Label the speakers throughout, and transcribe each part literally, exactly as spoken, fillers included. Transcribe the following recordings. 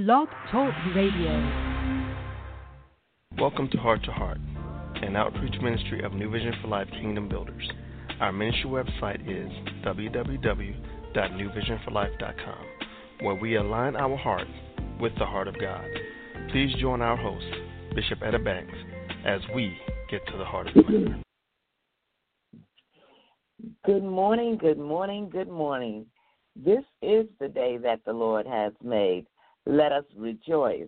Speaker 1: Blog Talk Radio.
Speaker 2: Welcome to Heart to Heart, an outreach ministry of New Vision for Life Kingdom Builders. Our ministry website is w w w dot new vision for life dot com, where we align our heart with the heart of God. Please join our host, Bishop Etta Banks, as we get to the heart of the matter.
Speaker 3: Good morning, good morning, good morning. This is the day that the Lord has made. Let us rejoice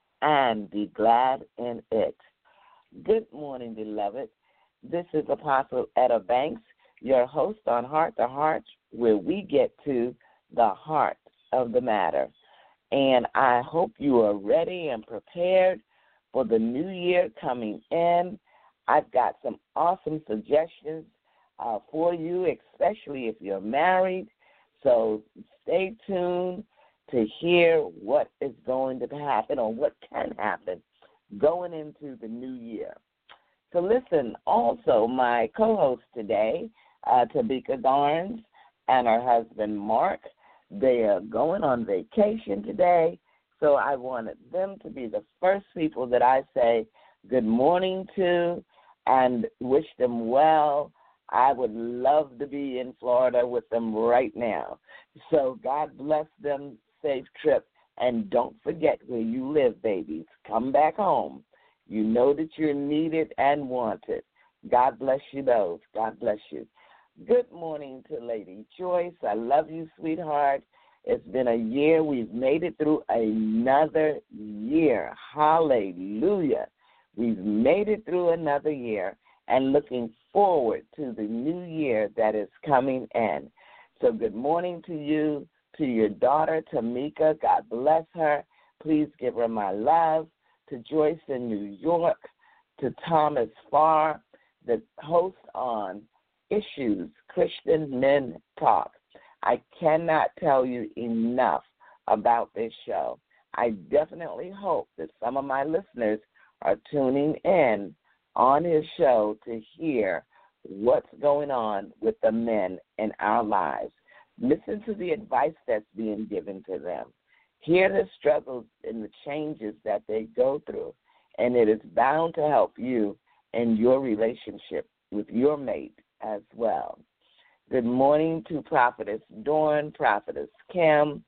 Speaker 3: and be glad in it. Good morning, beloved. This is Apostle Etta Banks, your host on Heart to Heart, where we get to the heart of the matter. And I hope you are ready and prepared for the new year coming in. I've got some awesome suggestions uh, for you, especially if you're married. So stay tuned to hear what is going to happen or what can happen going into the new year. So listen, also my co-host today, uh, Tabika Garnes, and her husband Mark, they are going on vacation today. So I wanted them to be the first people that I say good morning to and wish them well. I would love to be in Florida with them right now. So God bless them, safe trip, and don't forget where you live, babies. Come back home. You know that you're needed and wanted. God bless you both. God bless you. Good morning to Lady Joyce. I love you, sweetheart. It's been a year. We've made it through another year. Hallelujah. We've made it through another year and looking forward to the new year that is coming in. So good morning to you, to your daughter, Tamika. God bless her. Please give her my love. To Joyce in New York, to Thomas Farr, the host on Issues, Christian Men Talk. I cannot tell you enough about this show. I definitely hope that some of my listeners are tuning in on his show to hear what's going on with the men in our lives. Listen to the advice that's being given to them. Hear the struggles and the changes that they go through, and it is bound to help you in your relationship with your mate as well. Good morning to Prophetess Dawn, Prophetess Kim,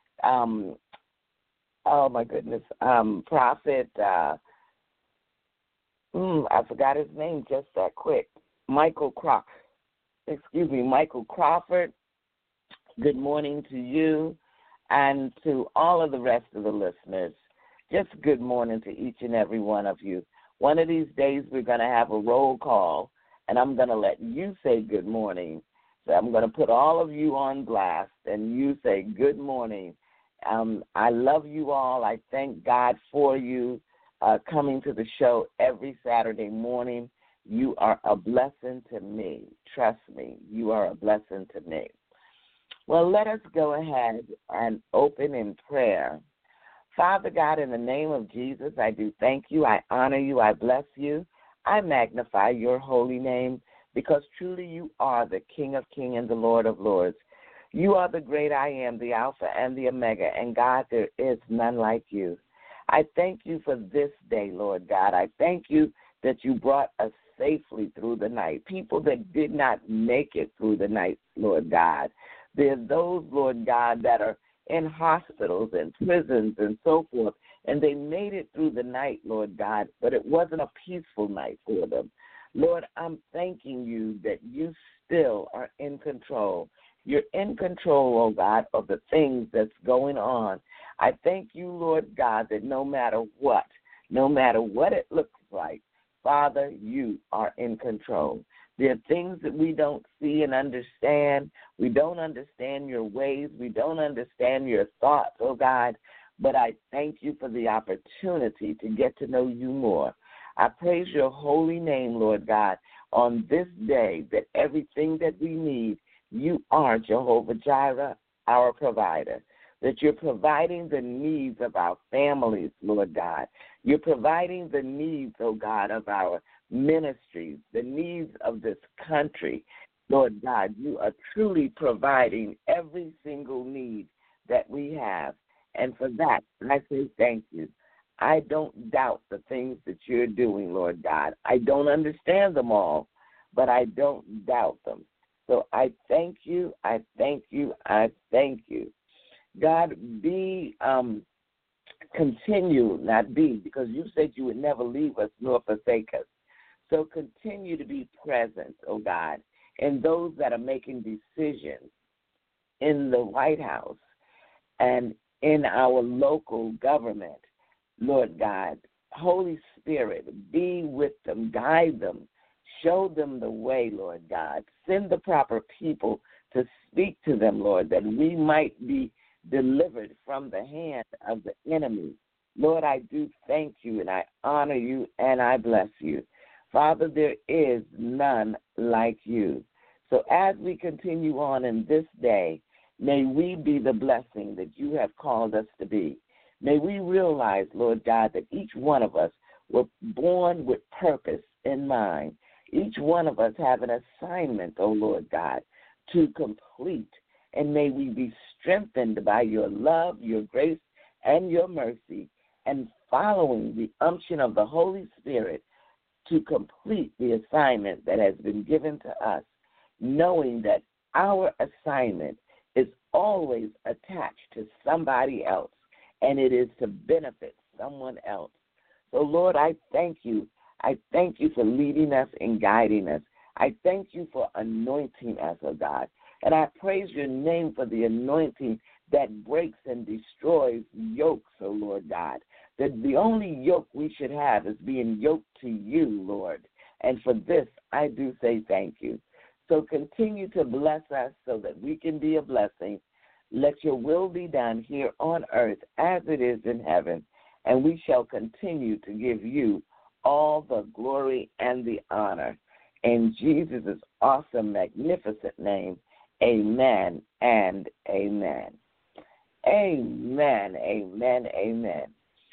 Speaker 3: um, oh my goodness, um, Prophet, uh, mm, I forgot his name just that quick, Michael Croc, excuse me, Michael Crawford. Good morning to you and to all of the rest of the listeners. Just good morning to each and every one of you. One of these days we're going to have a roll call, and I'm going to let you say good morning. So I'm going to put all of you on blast, and you say good morning. Um, I love you all. I thank God for you uh, coming to the show every Saturday morning. You are a blessing to me. Trust me, you are a blessing to me. Well, let us go ahead and open in prayer. Father God, in the name of Jesus, I do thank you. I honor you. I bless you. I magnify your holy name because truly you are the King of kings and the Lord of lords. You are the great I am, the Alpha and the Omega, and God, there is none like you. I thank you for this day, Lord God. I thank you that you brought us safely through the night, people that did not make it through the night, Lord God. There are those, Lord God, that are in hospitals and prisons and so forth, and they made it through the night, Lord God, but it wasn't a peaceful night for them. Lord, I'm thanking you that you still are in control. You're in control, oh God, of the things that's going on. I thank you, Lord God, that no matter what, no matter what it looks like, Father, you are in control. There are things that we don't see and understand. We don't understand your ways. We don't understand your thoughts, oh God. But I thank you for the opportunity to get to know you more. I praise your holy name, Lord God, on this day that everything that we need, you are Jehovah Jireh, our provider, that you're providing the needs of our families, Lord God. You're providing the needs, oh God, of our ministries, the needs of this country. Lord God, you are truly providing every single need that we have. And for that, I say thank you. I don't doubt the things that you're doing, Lord God. I don't understand them all, but I don't doubt them. So I thank you, I thank you, I thank you. God, be, um, continue, not be, because you said you would never leave us nor forsake us. So continue to be present, oh God, in those that are making decisions in the White House and in our local government, Lord God. Holy Spirit, be with them, guide them, show them the way, Lord God. Send the proper people to speak to them, Lord, that we might be delivered from the hand of the enemy. Lord, I do thank you, and I honor you, and I bless you. Father, there is none like you. So as we continue on in this day, may we be the blessing that you have called us to be. May we realize, Lord God, that each one of us were born with purpose in mind. Each one of us have an assignment, oh Lord God, to complete. And may we be strengthened by your love, your grace, and your mercy, and following the unction of the Holy Spirit to complete the assignment that has been given to us, knowing that our assignment is always attached to somebody else, and it is to benefit someone else. So, Lord, I thank you. I thank you for leading us and guiding us. I thank you for anointing us, oh God. And I praise your name for the anointing that breaks and destroys yokes, oh Lord God. That the only yoke we should have is being yoked to you, Lord. And for this, I do say thank you. So continue to bless us so that we can be a blessing. Let your will be done here on earth as it is in heaven, and we shall continue to give you all the glory and the honor. In Jesus' awesome, magnificent name, amen and amen. Amen, amen, amen.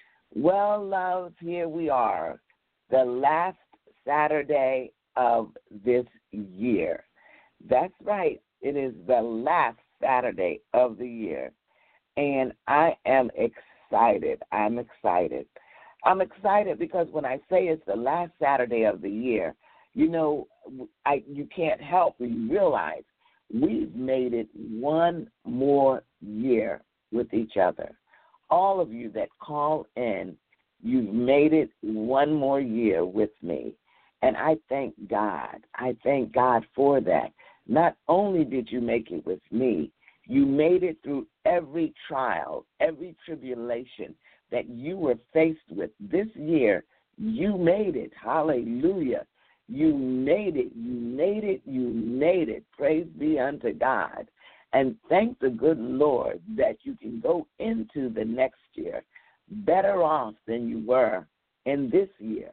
Speaker 3: Well, loves, here we are, the last Saturday of this year. That's right. It is the last Saturday of the year, and I am excited. I'm excited. I'm excited because when I say it's the last Saturday of the year, you know, I you can't help but realize we've made it one more year with each other. All of you that call in, you've made it one more year with me, and I thank God. I thank God for that. Not only did you make it with me, you made it through every trial, every tribulation that you were faced with this year. You made it. Hallelujah. You made it. You made it. You made it. Praise be unto God. And thank the good Lord that you can go into the next year better off than you were in this year.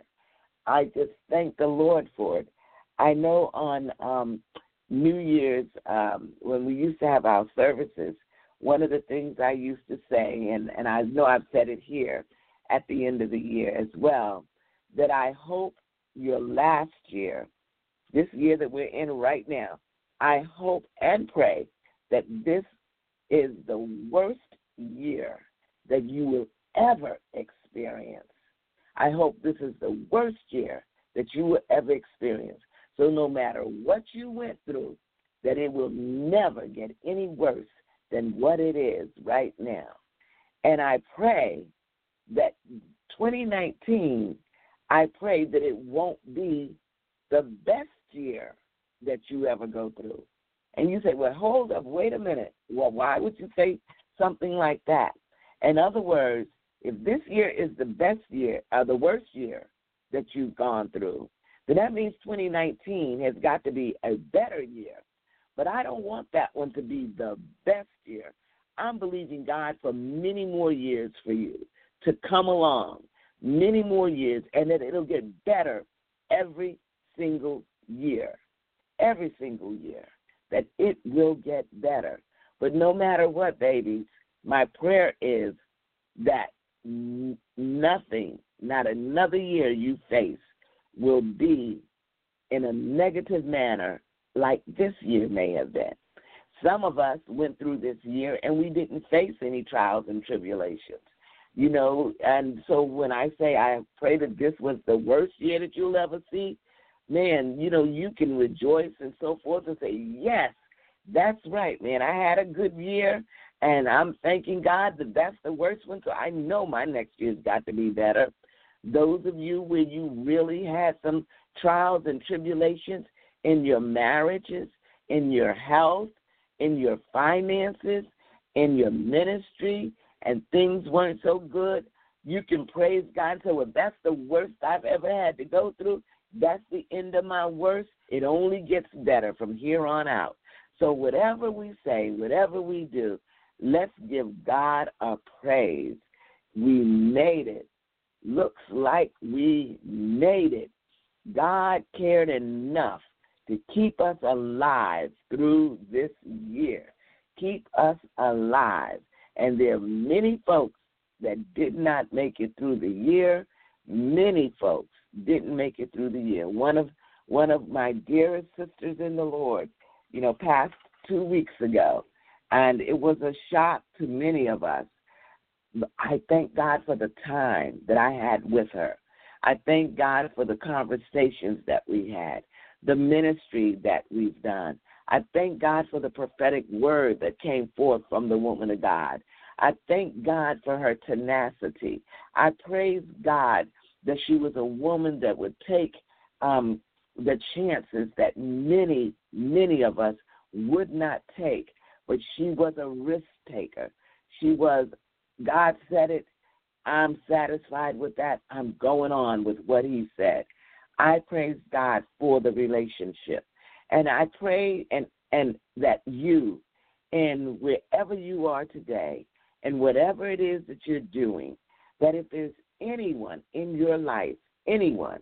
Speaker 3: I just thank the Lord for it. I know on um, New Year's, um, when we used to have our services, one of the things I used to say, and, and I know I've said it here at the end of the year as well, that I hope your last year, this year that we're in right now, I hope and pray that this is the worst year that you will ever experience. I hope this is the worst year that you will ever experience. So no matter what you went through, that it will never get any worse than what it is right now. And I pray that twenty nineteen, I pray that it won't be the best year that you ever go through. And you say, well, hold up, wait a minute. Well, why would you say something like that? In other words, if this year is the best year, or the worst year that you've gone through, then that means twenty nineteen has got to be a better year. But I don't want that one to be the best year. I'm believing God for many more years for you to come along, many more years, and that it'll get better every single year, every single year, that it will get better. But no matter what, babies, my prayer is that n- nothing, not another year you face, will be in a negative manner like this year may have been. Some of us went through this year and we didn't face any trials and tribulations. You know, and so when I say I pray that this was the worst year that you'll ever see, man, you know, you can rejoice and so forth and say, yes, that's right, man. I had a good year, and I'm thanking God that that's the worst one, so I know my next year's got to be better. Those of you where you really had some trials and tribulations in your marriages, in your health, in your finances, in your ministry, and things weren't so good, you can praise God and say, well, that's the worst I've ever had to go through. That's the end of my worst. It only gets better from here on out. So whatever we say, whatever we do, let's give God a praise. We made it. Looks like we made it. God cared enough to keep us alive through this year. Keep us alive. And there are many folks that did not make it through the year. Many folks didn't make it through the year. One of one of my dearest sisters in the Lord, you know, passed two weeks ago, and it was a shock to many of us. I thank God for the time that I had with her. I thank God for the conversations that we had, the ministry that we've done. I thank God for the prophetic word that came forth from the woman of God. I thank God for her tenacity. I praise God that she was a woman that would take um, the chances that many, many of us would not take, but she was a risk taker. She was, God said it, I'm satisfied with that. I'm going on with what he said. I praise God for the relationship. And I pray and, and that you, and wherever you are today, and whatever it is that you're doing, that if there's anyone in your life, anyone,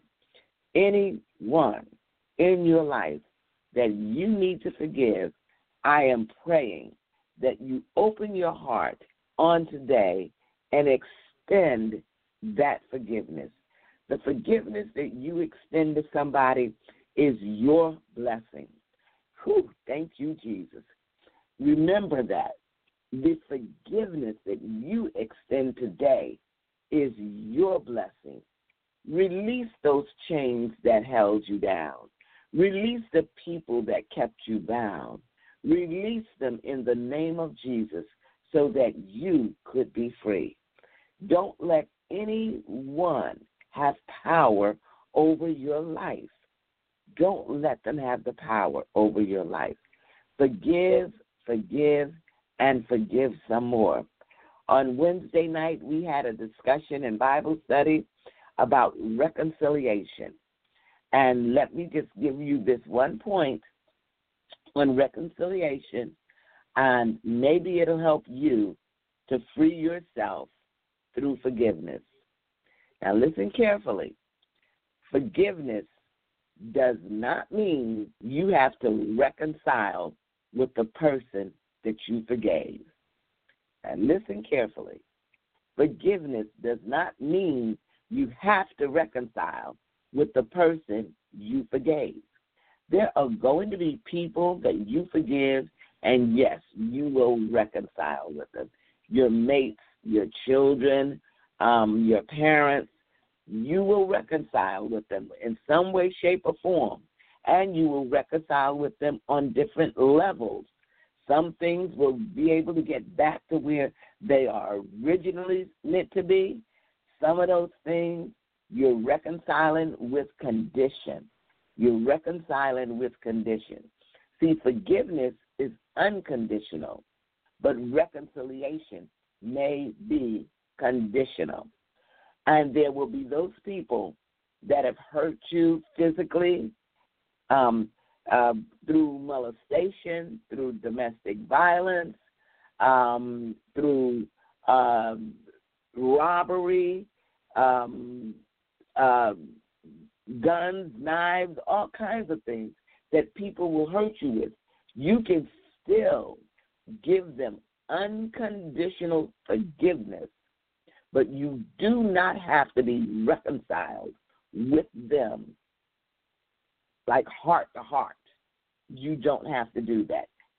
Speaker 3: anyone in your life that you need to forgive, I am praying that you open your heart on today and extend that forgiveness. The forgiveness that you extend to somebody is your blessing. Whew, thank you, Jesus. Remember that. The forgiveness that you extend today is your blessing. Release those chains that held you down. Release the people that kept you bound. Release them in the name of Jesus so that you could be free. Don't let anyone have power over your life. Don't let them have the power over your life. Forgive, forgive, and forgive some more. On Wednesday night, we had a discussion in Bible study about reconciliation. And let me just give you this one point on reconciliation, and maybe it'll help you to free yourself through forgiveness. Now, listen carefully. Forgiveness does not mean you have to reconcile with the person that you forgave. And listen carefully. Forgiveness does not mean you have to reconcile with the person you forgave. There are going to be people that you forgive, and yes, you will reconcile with them. Your mates, your children, um, your parents, you will reconcile with them in some way, shape, or form, and you will reconcile with them on different levels. Some things will be able to get back to where they are originally meant to be. Some of those things you're reconciling with condition. You're reconciling with condition. See, forgiveness is unconditional, but reconciliation may be conditional. And there will be those people that have hurt you physically, um, uh, through molestation, through domestic violence, um, through um, robbery, um, uh, guns, knives, all kinds of things that people will hurt you with. You can still give them unconditional forgiveness, but you do not have to be reconciled with them like heart to heart. You don't have to do that.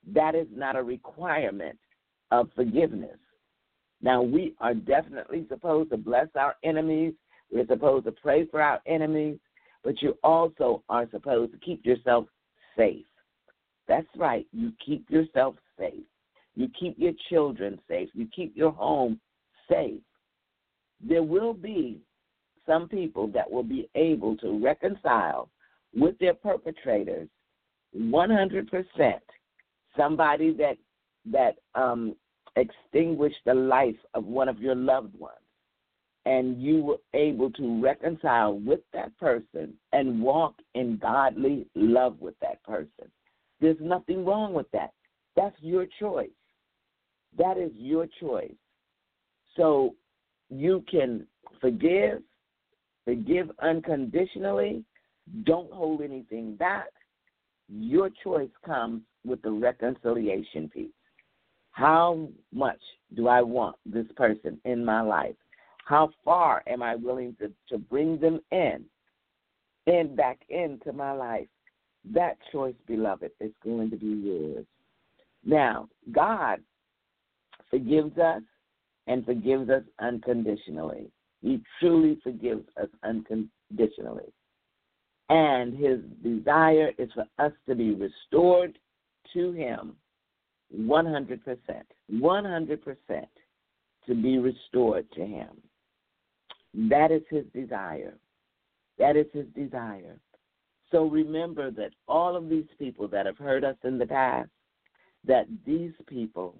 Speaker 3: That is not a requirement of forgiveness. Now, we are definitely supposed to bless our enemies. We're supposed to pray for our enemies, but you also are supposed to keep yourself safe. That's right. You keep yourself safe. You keep your children safe. You keep your home safe. There will be some people that will be able to reconcile with their perpetrators one hundred percent. Somebody that that um, extinguished the life of one of your loved ones, and you were able to reconcile with that person and walk in godly love with that person. There's nothing wrong with that. That's your choice. That is your choice. So you can forgive, forgive unconditionally, don't hold anything back. Your choice comes with the reconciliation piece. How much do I want this person in my life? How far am I willing to, to bring them in, and back into my life? That choice, beloved, is going to be yours. Now, God forgives us and forgives us unconditionally. He truly forgives us unconditionally. And his desire is for us to be restored to him one hundred percent. one hundred percent to be restored to him. That is his desire. That is his desire. So remember that all of these people that have hurt us in the past, that these people,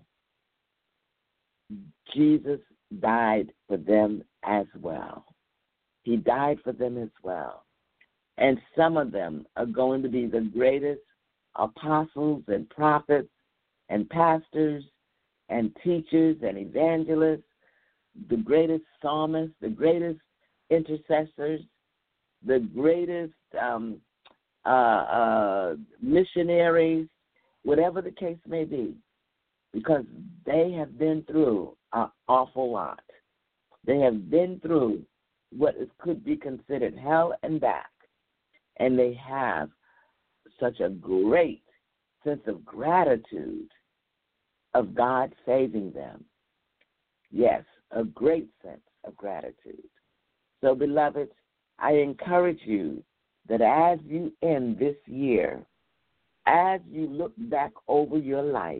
Speaker 3: Jesus died for them as well. He died for them as well. And some of them are going to be the greatest apostles and prophets and pastors and teachers and evangelists, the greatest psalmists, the greatest intercessors, the greatest um, uh, uh, missionaries, whatever the case may be, because they have been through an awful lot. They have been through what is, could be considered hell and back, and they have such a great sense of gratitude of God saving them. Yes, a great sense of gratitude. So, beloved, I encourage you that as you end this year, as you look back over your life,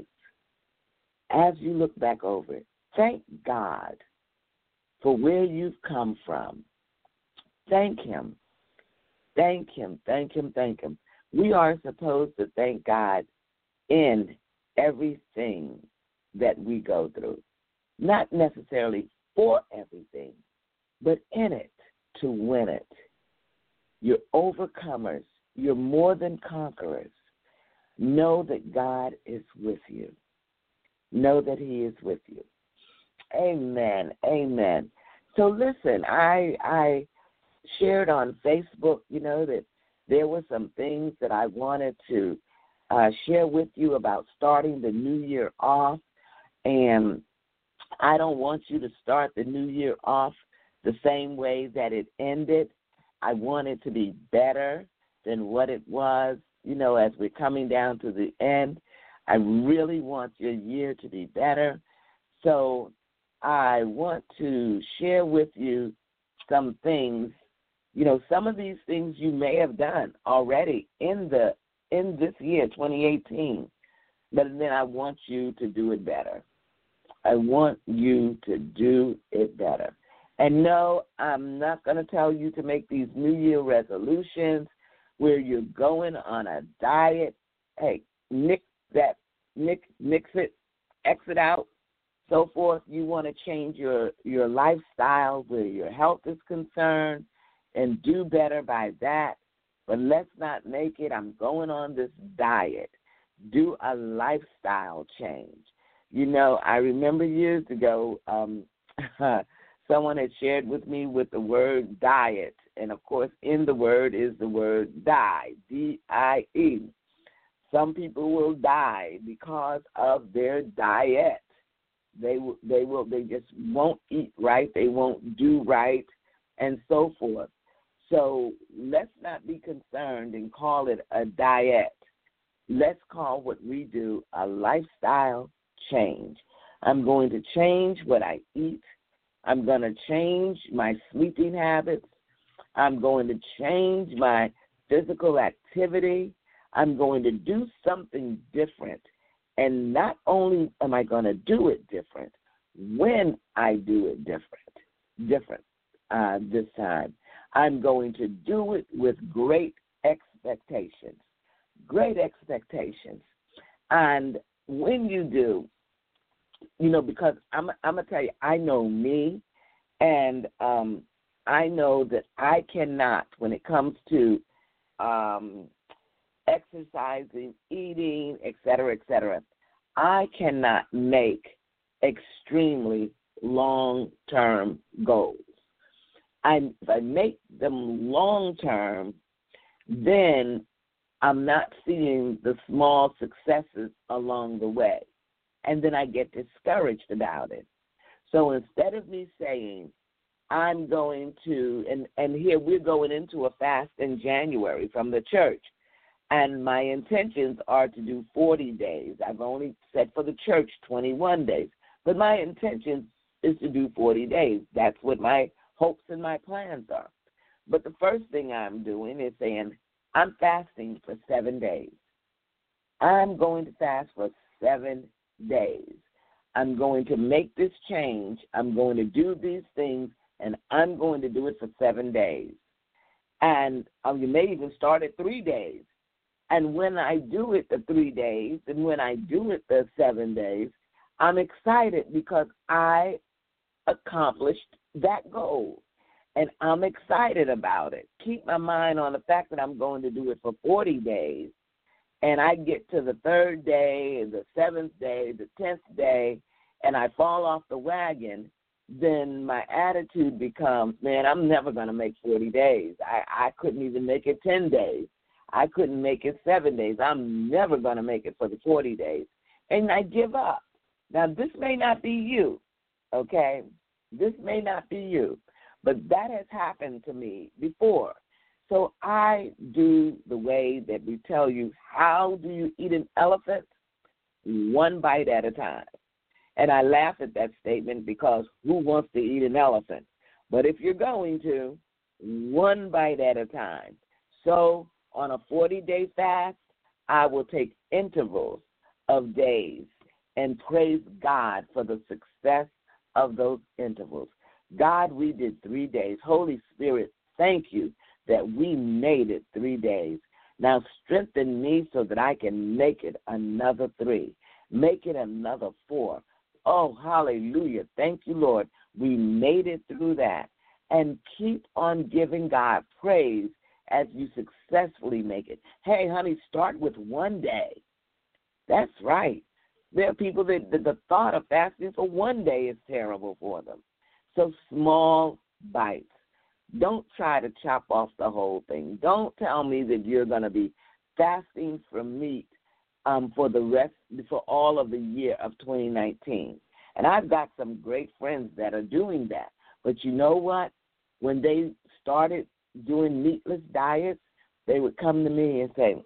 Speaker 3: as you look back over it, thank God for where you've come from. Thank him. Thank him, thank him, thank him. We are supposed to thank God in everything that we go through. Not necessarily for everything, but in it to win it. You're overcomers. You're more than conquerors. Know that God is with you. Know that he is with you. Amen, amen. So listen, I I shared on Facebook, you know, that there were some things that I wanted to uh, share with you about starting the new year off. And I don't want you to start the new year off the same way that it ended. I want it to be better than what it was, you know, as we're coming down to the end. I really want your year to be better. So I want to share with you some things. You know, some of these things you may have done already in the in this year, twenty eighteen, but then I want you to do it better. I want you to do it better. And no, I'm not going to tell you to make these New Year resolutions where you're going on a diet. Hey, nix that, nix, nix it, exit out, so forth. You want to change your, your lifestyle where your health is concerned and do better by that. But let's not make it, I'm going on this diet. Do a lifestyle change. You know, I remember years ago, um, someone had shared with me with the word diet. And, of course, in the word is the word die, D I E. Some people will die because of their diet. They will, they will, they just won't eat right. They won't do right, and so forth. So let's not be concerned and call it a diet. let's call what we do a lifestyle change. I'm going to change what I eat. I'm going to change my sleeping habits. I'm going to change my physical activity. I'm going to do something different. And not only am I going to do it different, when I do it different, different uh, this time, I'm going to do it with great expectations, great expectations. And when you do, you know, because I'm, I'm going to tell you, I know me, and um, I know that I cannot, when it comes to um, exercising, eating, et cetera, et cetera, I cannot make extremely long-term goals. I, if I make them long-term, then I'm not seeing the small successes along the way. And then I get discouraged about it. So instead of me saying, I'm going to, and, and here we're going into a fast in January from the church, and my intentions are to do forty days. I've only said for the church twenty-one days, but my intention is to do forty days. That's what my hopes and my plans are. But the first thing I'm doing is saying, I'm fasting for seven days. I'm going to fast for seven days. I'm going to make this change. I'm going to do these things, and I'm going to do it for seven days. And um, you may even start at three days. And when I do it the three days and when I do it the seven days, I'm excited because I accomplished that goal. And I'm excited about it. Keep my mind on the fact that I'm going to do it for forty days. And I get to the third day, the seventh day, the tenth day, and I fall off the wagon, then my attitude becomes, man, I'm never going to make forty days. I, I couldn't even make it ten days. I couldn't make it seven days. I'm never going to make it for the forty days. And I give up. Now, this may not be you, okay? This may not be you, but that has happened to me before. So I do the way that we tell you, how do you eat an elephant? One bite at a time. And I laugh at that statement because who wants to eat an elephant? But if you're going to, one bite at a time. So on a forty-day fast, I will take intervals of days and praise God for the success of those intervals. God, we did three days. Holy Spirit, thank you that we made it three days. Now strengthen me so that I can make it another three. Make it another four. Oh, hallelujah. Thank you, Lord. We made it through that. And keep on giving God praise as you successfully make it. Hey, honey, start with one day. That's right. There are people that, that the thought of fasting for one day is terrible for them. So small bites. Don't try to chop off the whole thing. Don't tell me that you're going to be fasting from meat um, for the rest, for all of the year of twenty nineteen. And I've got some great friends that are doing that. But you know what? When they started doing meatless diets, they would come to me and say,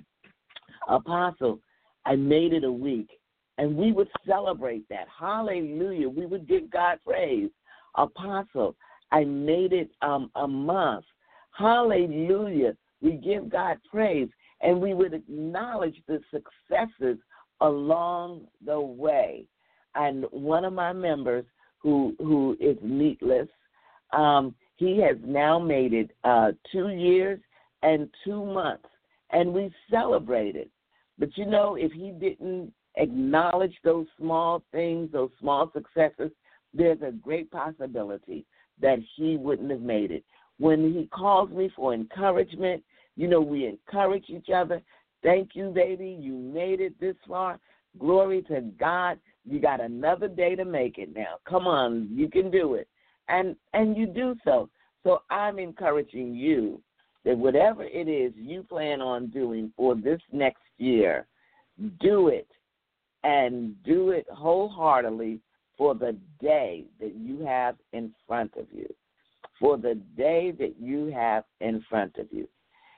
Speaker 3: Apostle, I made it a week. And we would celebrate that. Hallelujah. We would give God praise. Apostle, I made it um, a month. Hallelujah. We give God praise. And we would acknowledge the successes along the way. And one of my members who who is meatless, um, he has now made it uh, two years and two months. And we celebrated. But, you know, if he didn't acknowledge those small things, those small successes, there's a great possibility that he wouldn't have made it. When he calls me for encouragement, you know, we encourage each other. Thank you, baby. You made it this far. Glory to God. You got another day to make it now. Come on, you can do it. And and you do so. So I'm encouraging you that whatever it is you plan on doing for this next year, do it. And do it wholeheartedly for the day that you have in front of you. For the day that you have in front of you.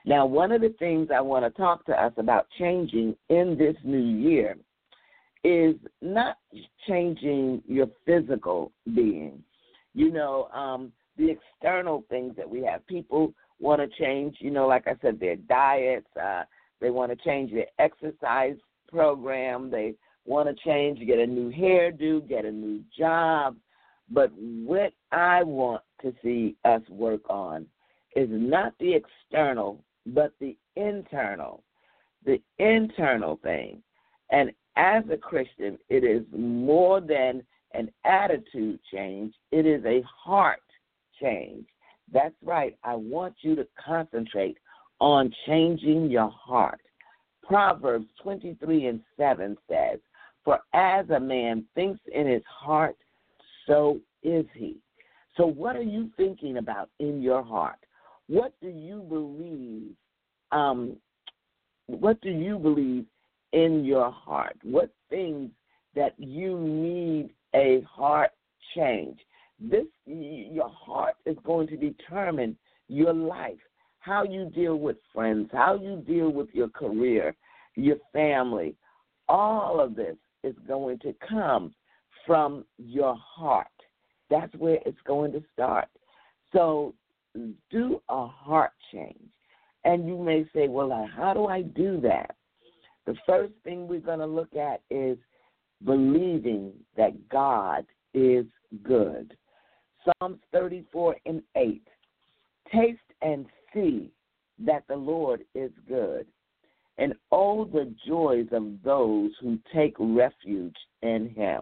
Speaker 3: Now, one of the things I want to talk to us about changing in this new year is not changing your physical being. You know, um, the external things that we have. People want to change, you know, like I said, their diets. Uh, they want to change their exercise program. They want to change, get a new hairdo, get a new job. But what I want to see us work on is not the external, but the internal, the internal thing. And as a Christian, it is more than an attitude change. It is a heart change. That's right. I want you to concentrate on changing your heart. Proverbs twenty-three and seven says, "For as a man thinks in his heart, so is he." So what are you thinking about in your heart? What do you believe? Um, what do you believe in your heart? What things that you need a heart change? This, your heart is going to determine your life, how you deal with friends, how you deal with your career, your family. All of this is going to come from your heart. That's where it's going to start. So do a heart change. And you may say, well, how do I do that? The first thing we're going to look at is believing that God is good. Psalms thirty-four and eight, "Taste and see that the Lord is good, and oh, the joys of those who take refuge in him."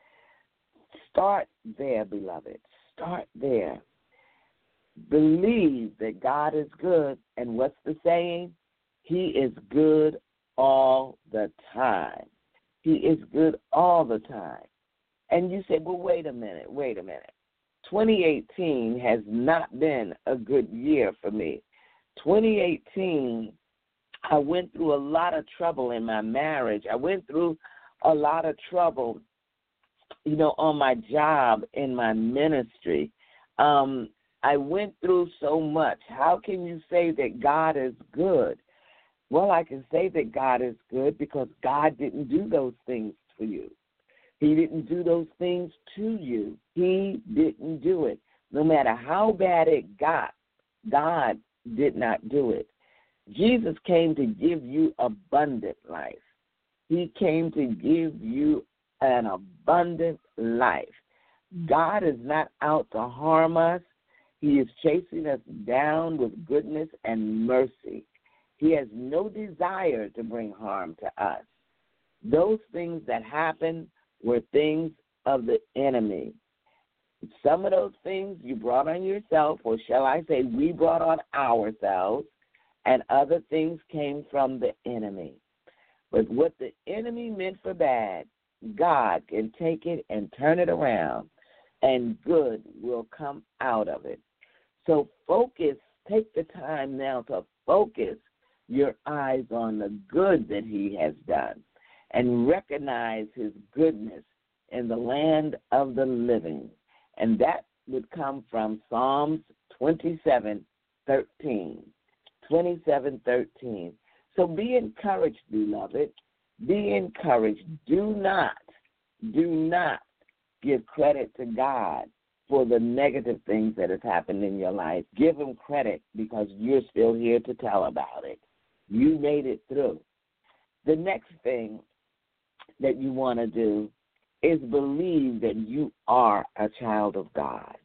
Speaker 3: Start there, beloved. Start there. Believe that God is good, and what's the saying? He is good all the time. He is good all the time. And you say, well, wait a minute, wait a minute. twenty eighteen has not been a good year for me. twenty eighteen, I went through a lot of trouble in my marriage. I went through a lot of trouble, you know, on my job, in my ministry. Um, I went through so much. How can you say that God is good? Well, I can say that God is good because God didn't do those things for you. He didn't do those things to you. He didn't do it. No matter how bad it got, God did not do it. Jesus came to give you abundant life. He came to give you an abundant life. God is not out to harm us. He is chasing us down with goodness and mercy. He has no desire to bring harm to us. Those things that happened were things of the enemy. Some of those things you brought on yourself, or shall I say we brought on ourselves, and other things came from the enemy. But what the enemy meant for bad, God can take it and turn it around, and good will come out of it. So focus, take the time now to focus your eyes on the good that he has done and recognize his goodness in the land of the living. And that would come from Psalms twenty-seven thirteen. twenty-seven thirteen. So be encouraged, beloved. Be encouraged. Do not, do not give credit to God for the negative things that have happened in your life. Give him credit because you're still here to tell about it. You made it through. The next thing that you want to do is believe that you are a child of God.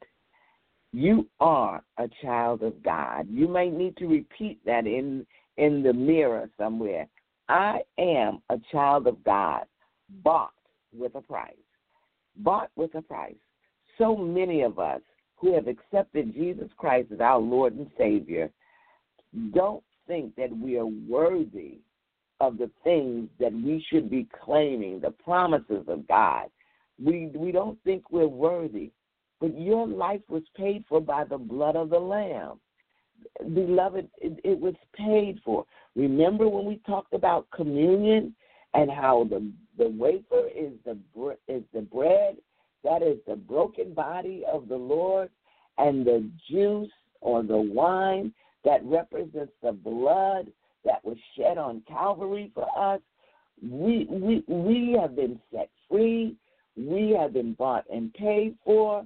Speaker 3: You are a child of God. You may need to repeat that in, in the mirror somewhere. I am a child of God, bought with a price. Bought with a price. So many of us who have accepted Jesus Christ as our Lord and Savior don't think that we are worthy of the things that we should be claiming, the promises of God. We we don't think we're worthy. But your life was paid for by the blood of the Lamb. Beloved, it, it was paid for. Remember when we talked about communion and how the, the wafer is the is the bread, that is the broken body of the Lord, and the juice or the wine, that represents the blood that was shed on Calvary for us. We, we, we have been set free. We have been bought and paid for.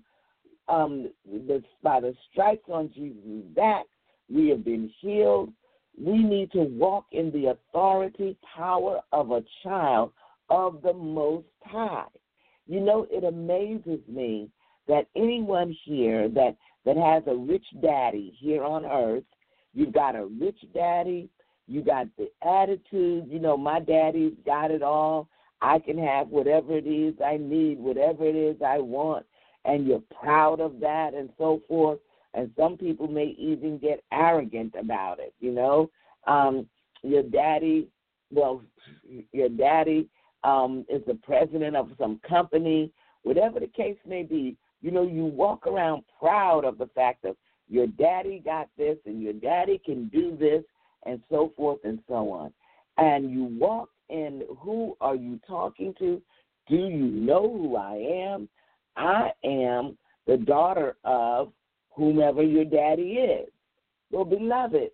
Speaker 3: Um, the, by the stripes on Jesus' back, we have been healed. We need to walk in the authority, power of a child of the Most High. You know, it amazes me that anyone here that, that has a rich daddy here on earth, you've got a rich daddy, you got the attitude, you know, my daddy's got it all. I can have whatever it is I need, whatever it is I want, and you're proud of that and so forth. And some people may even get arrogant about it, you know. Um, your daddy, well, your daddy um, is the president of some company, whatever the case may be. You know, you walk around proud of the fact that your daddy got this and your daddy can do this and so forth and so on. And you walk in, who are you talking to? Do you know who I am? I am the daughter of whomever your daddy is. Well, beloved,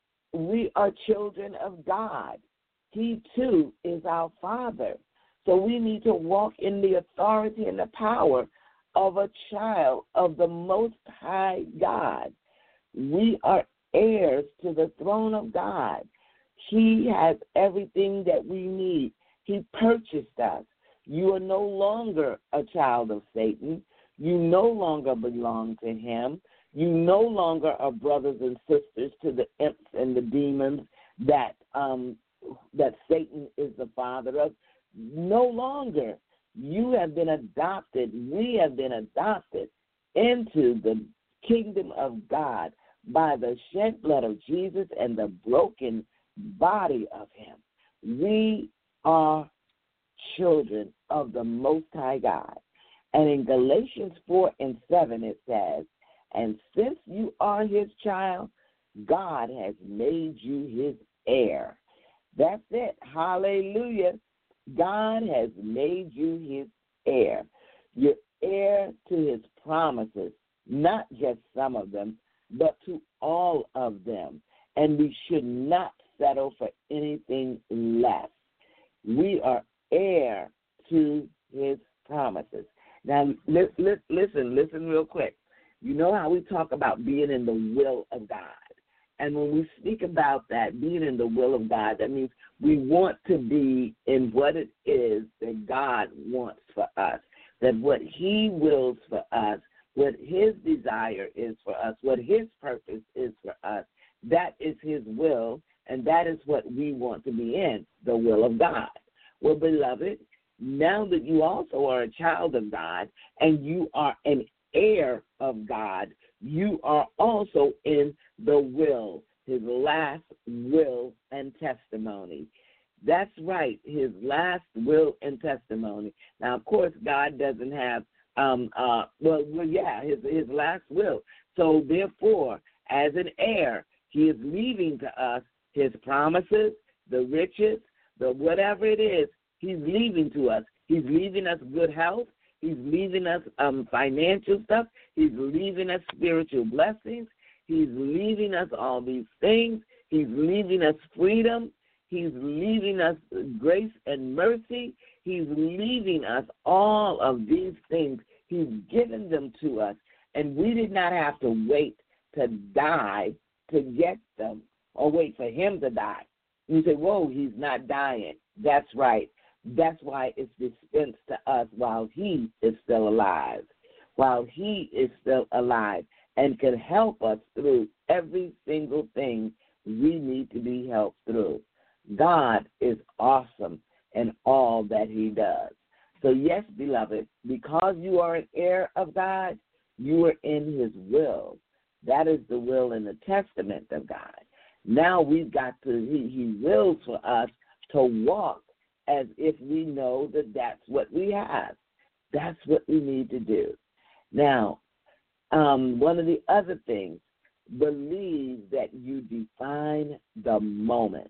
Speaker 3: we are children of God. He, too, is our Father. So we need to walk in the authority and the power of a child of the Most High God. We are heirs to the throne of God. He has everything that we need. He purchased us. You are no longer a child of Satan. You no longer belong to him. You no longer are brothers and sisters to the imps and the demons that um, that Satan is the father of. No longer. You have been adopted. We have been adopted into the kingdom of God by the shed blood of Jesus and the broken body of him. We are children of the Most High God. And in Galatians four and seven it says, and since you are his child, God has made you his heir. That's it. Hallelujah. God has made you his heir. You're heir to his promises, not just some of them, but to all of them. And we should not settle for anything less. We are heir to his promises. Now, li- li- listen, listen real quick. You know how we talk about being in the will of God. And when we speak about that, being in the will of God, that means we want to be in what it is that God wants for us, that what he wills for us, what his desire is for us, what his purpose is for us, that is his will, and that is what we want to be in, the will of God. Well, beloved, now that you also are a child of God and you are an heir of God, you are also in the will, his last will and testimony. That's right, his last will and testimony. Now, of course, God doesn't have, um, uh, well, well, yeah, his, his last will. So, therefore, as an heir, he is leaving to us his promises, the riches, the whatever it is, he's leaving to us. He's leaving us good health. He's leaving us um, financial stuff. He's leaving us spiritual blessings. He's leaving us all these things. He's leaving us freedom. He's leaving us grace and mercy. He's leaving us all of these things. He's given them to us, and we did not have to wait to die to get them or wait for him to die. You say, whoa, he's not dying. That's right. That's why it's dispensed to us while he is still alive, while he is still alive and can help us through every single thing we need to be helped through. God is awesome in all that he does. So, yes, beloved, because you are an heir of God, you are in his will. That is the will and the testament of God. Now we've got to, he, he wills for us to walk as if we know that that's what we have. That's what we need to do. Now, um, one of the other things, believe that you define the moment.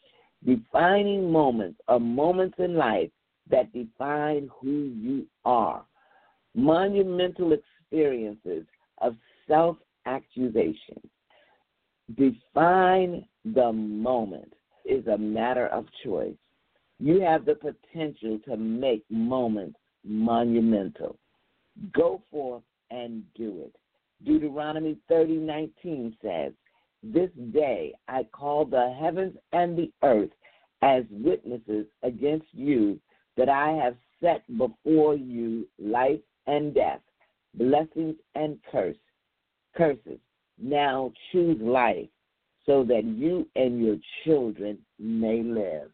Speaker 3: Defining moments are moments in life that define who you are. Monumental experiences of self-accusation. Find the moment is a matter of choice. You have the potential to make moments monumental. Go forth and do it. Deuteronomy thirty nineteen says, this day I call the heavens and the earth as witnesses against you that I have set before you life and death, blessings and curse, curses. Now choose life so that you and your children may live.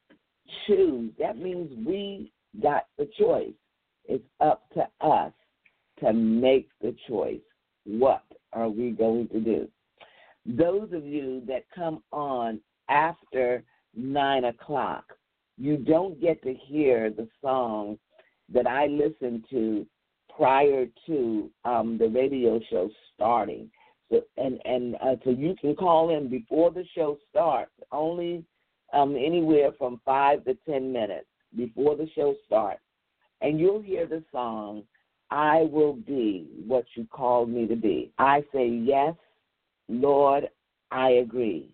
Speaker 3: Choose. That means we got the choice. It's up to us to make the choice. What are we going to do? Those of you that come on after nine o'clock, you don't get to hear the song that I listened to prior to um, the radio show starting. So, and and uh, so you can call in before the show starts, only um, anywhere from five to ten minutes before the show starts, and you'll hear the song, I will be what you called me to be. I say, yes, Lord, I agree.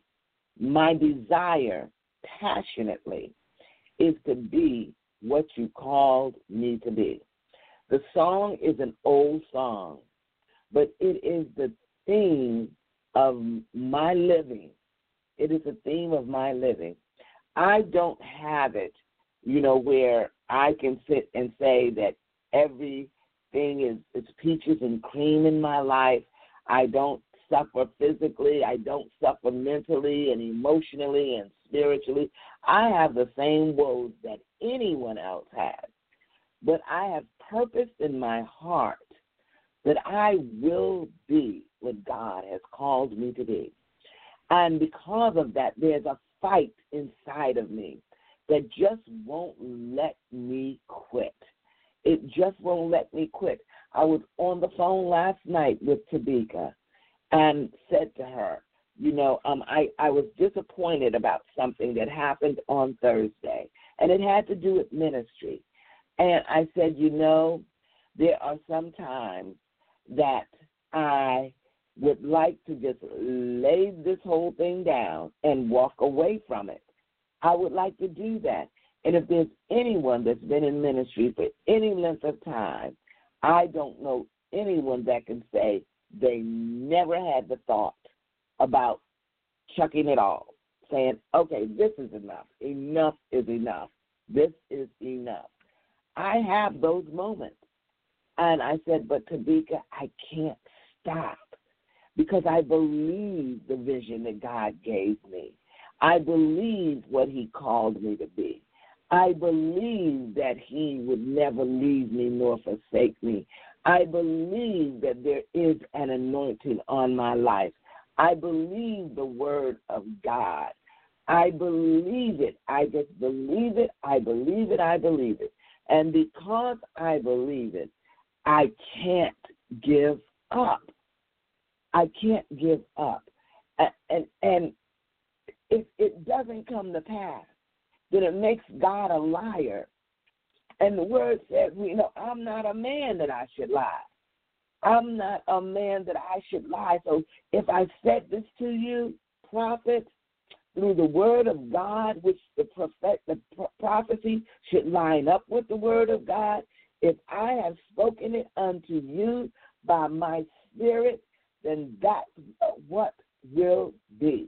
Speaker 3: My desire passionately is to be what you called me to be. The song is an old song, but it is the theme of my living. It is a theme of my living. I don't have it, you know, where I can sit and say that everything is it's peaches and cream in my life. I don't suffer physically. I don't suffer mentally and emotionally and spiritually. I have the same woes that anyone else has. But I have purposed in my heart that I will be what God has called me to be. And because of that, there's a fight inside of me that just won't let me quit. It just won't let me quit. I was on the phone last night with Tabika and said to her, you know, um, I, I was disappointed about something that happened on Thursday, and it had to do with ministry. And I said, you know, there are some times that I would like to just lay this whole thing down and walk away from it. I would like to do that. And if there's anyone that's been in ministry for any length of time, I don't know anyone that can say they never had the thought about chucking it all, saying, okay, this is enough. Enough is enough. This is enough. I have those moments. And I said, but Tabika, I can't stop because I believe the vision that God gave me. I believe what he called me to be. I believe that he would never leave me nor forsake me. I believe that there is an anointing on my life. I believe the word of God. I believe it. I just believe it. I believe it. I believe it. And because I believe it, I can't give up. I can't give up. And, and, and if it doesn't come to pass, then it makes God a liar. And the word says, you know, I'm not a man that I should lie. I'm not a man that I should lie. So if I said this to you, prophet, through the word of God, which the prophet, the prophecy should line up with the word of God, if I have spoken it unto you by my spirit, then that's what will be.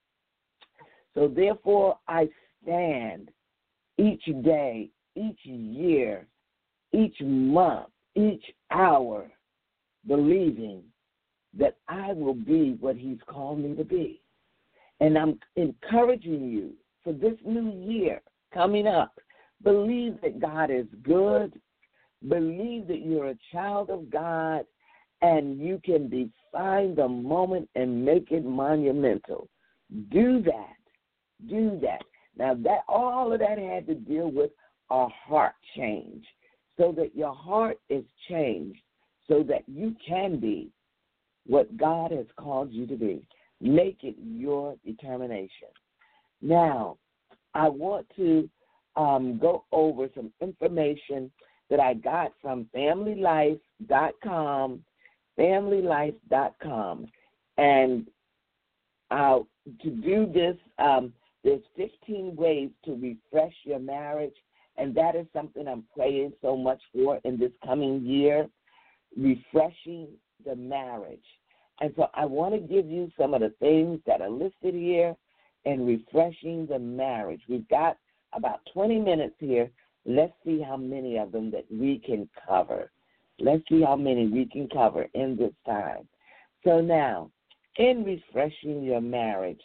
Speaker 3: So therefore, I stand each day, each year, each month, each hour, believing that I will be what he's called me to be. And I'm encouraging you for this new year coming up, believe that God is good, believe that you're a child of God, and you can define the moment and make it monumental. Do that. Do that. Now, that all of that had to deal with a heart change, so that your heart is changed, so that you can be what God has called you to be. Make it your determination. Now, I want to um, go over some information that I got from family life dot com, family life dot com. And uh, to do this, um, there's fifteen ways to refresh your marriage, and that is something I'm praying so much for in this coming year, refreshing the marriage. And so I want to give you some of the things that are listed here in refreshing the marriage. We've got about twenty minutes here. Let's see how many of them that we can cover. Let's see how many we can cover in this time. So now, in refreshing your marriage,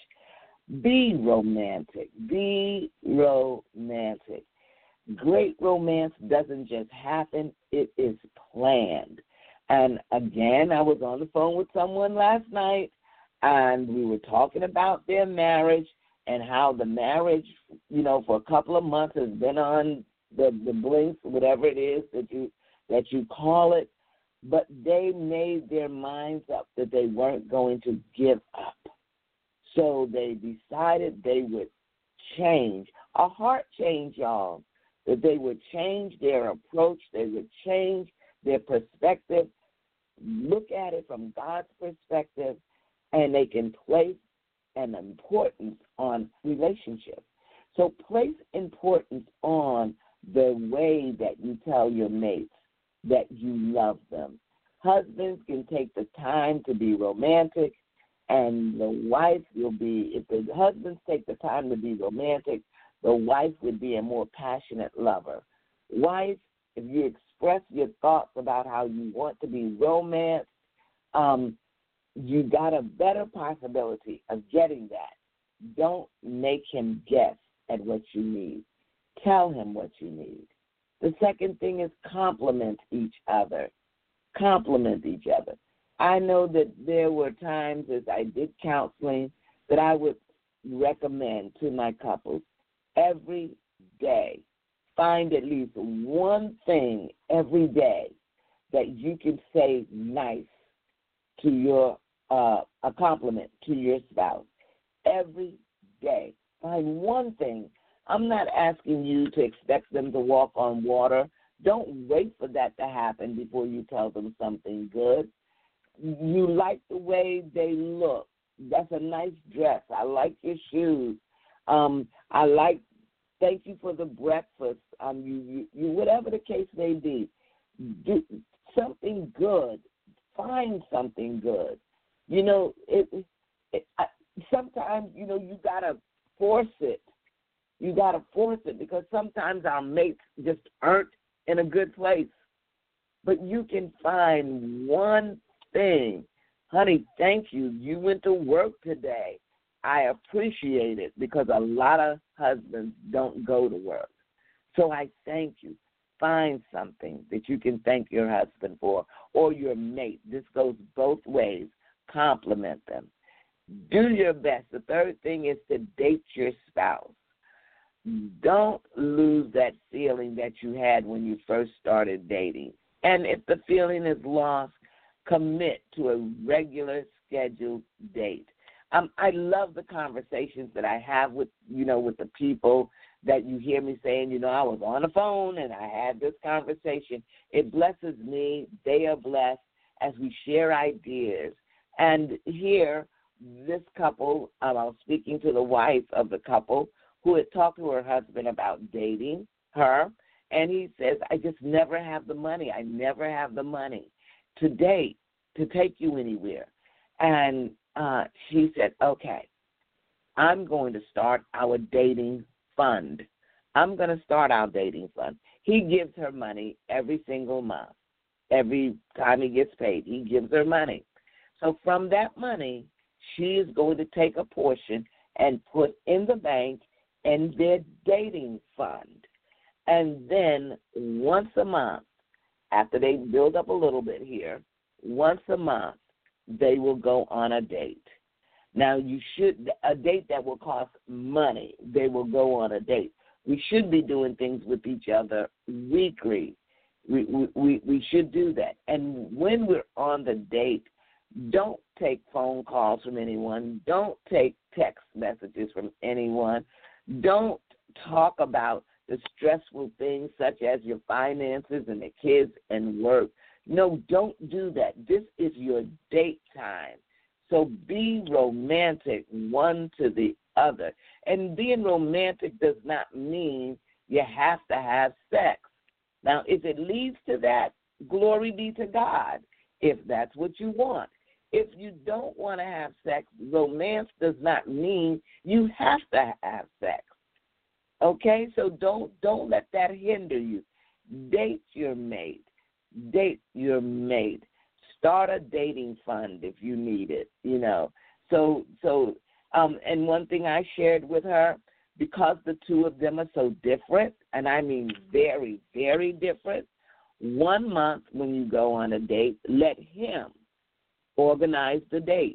Speaker 3: be romantic. Be romantic. Great romance doesn't just happen. It is planned. And again, I was on the phone with someone last night, and we were talking about their marriage and how the marriage, you know, for a couple of months has been on the, the blinks, whatever it is that you that you call it, but they made their minds up that they weren't going to give up. So they decided they would change, a heart change, y'all, that they would change their approach, they would change their perspective, look at it from God's perspective, and they can place an importance on relationships. So place importance on the way that you tell your mates that you love them. Husbands can take the time to be romantic, and the wife will be, if the husbands take the time to be romantic, the wife would be a more passionate lover. Wife, if you express your thoughts about how you want to be romanced, um, you got a better possibility of getting that. Don't make him guess at what you need. Tell him what you need. The second thing is compliment each other. Compliment each other. I know that there were times as I did counseling that I would recommend to my couples every day, find at least one thing every day that you can say nice to your, uh, a compliment to your spouse. Every day. Find one thing. I'm not asking you to expect them to walk on water. Don't wait for that to happen before you tell them something good. You like the way they look. That's a nice dress. I like your shoes. Um, I like, thank you for the breakfast. Um, you, you, you, whatever the case may be, do something good. Find something good. You know, it, it, I, sometimes, you know, you got to force it. You got to force it because sometimes our mates just aren't in a good place. But you can find one thing. Honey, thank you. You went to work today. I appreciate it because a lot of husbands don't go to work. So I thank you. Find something that you can thank your husband for or your mate. This goes both ways. Compliment them. Do your best. The third thing is to date your spouse. Don't lose that feeling that you had when you first started dating. And if the feeling is lost, commit to a regular scheduled date. Um, I love the conversations that I have with, you know, with the people that you hear me saying, you know, I was on the phone and I had this conversation. It blesses me. They are blessed as we share ideas. And here, this couple, um, I was speaking to the wife of the couple who had talked to her husband about dating her, and he says, I just never have the money. I never have the money to date, to take you anywhere. And uh, she said, okay, I'm going to start our dating fund. I'm going to start our dating fund. He gives her money every single month. Every time he gets paid, he gives her money. So from that money, she is going to take a portion and put in the bank in their dating fund. And then once a month, after they build up a little bit here, once a month, they will go on a date. Now, you should, a date that will cost money, they will go on a date. We should be doing things with each other weekly. We, we, we should do that. And when we're on the date, don't take phone calls from anyone. Don't take text messages from anyone. Don't talk about the stressful things such as your finances and the kids and work. No, don't do that. This is your date time. So be romantic one to the other. And being romantic does not mean you have to have sex. Now, if it leads to that, glory be to God, if that's what you want. If you don't want to have sex, romance does not mean you have to have sex. Okay? So don't don't let that hinder you. Date your mate. Date your mate. Start a dating fund if you need it, you know. So so um and one thing I shared with her, because the two of them are so different, and I mean very, very different, one month when you go on a date, let him organize the date.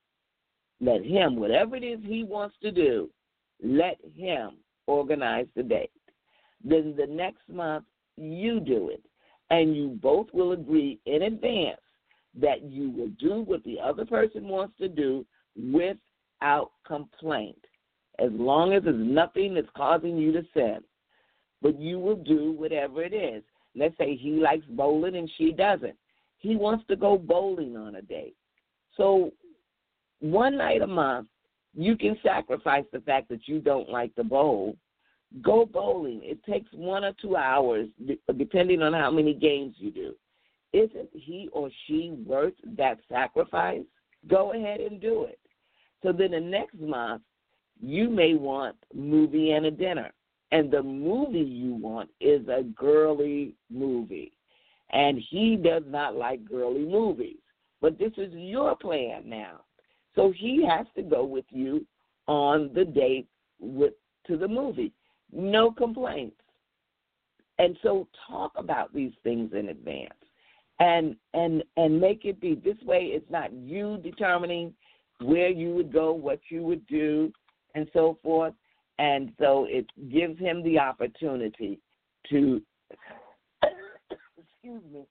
Speaker 3: Let him, whatever it is he wants to do, let him organize the date. Then the next month, you do it. And you both will agree in advance that you will do what the other person wants to do without complaint, as long as there's nothing that's causing you to sin. But you will do whatever it is. Let's say he likes bowling and she doesn't. He wants to go bowling on a date. So one night a month, you can sacrifice the fact that you don't like to bowl. Go bowling. It takes one or two hours, depending on how many games you do. Isn't he or she worth that sacrifice? Go ahead and do it. So then the next month, you may want movie and a dinner. And the movie you want is a girly movie. And he does not like girly movies. But this is your plan now. So he has to go with you on the date with to the movie. No complaints. And so talk about these things in advance. And and and make it be. This way it's not you determining where you would go, what you would do, and so forth. And so it gives him the opportunity to, excuse me,